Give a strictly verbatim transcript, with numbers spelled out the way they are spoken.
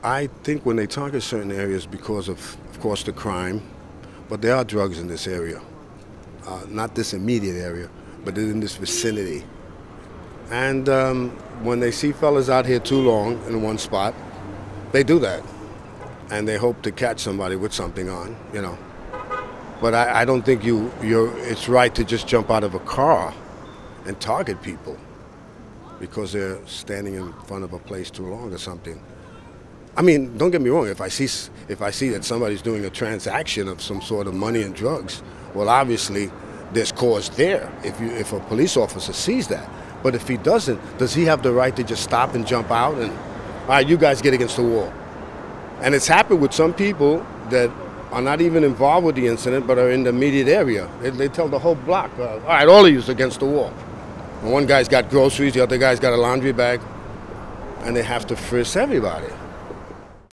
I think when they target certain areas because of, of course, the crime, but there are drugs in this area. Uh, not this immediate area, but in this vicinity. And um, when they see fellas out here too long in one spot, they do that. And they hope to catch somebody with something on, you know. But I, I don't think you, you're, it's right to just jump out of a car and target people because they're standing in front of a place too long or something. I mean, don't get me wrong, if I see, if I see that somebody's doing a transaction of some sort of money and drugs, well, obviously, there's cause there if, you, if a police officer sees that. But if he doesn't, does he have the right to just stop and jump out and, all right, you guys get against the wall? And it's happened with some people that are not even involved with the incident but are in the immediate area. They, they tell the whole block, uh, all right, all of you is against the wall. And one guy's got groceries, the other guy's got a laundry bag, and they have to frisk everybody.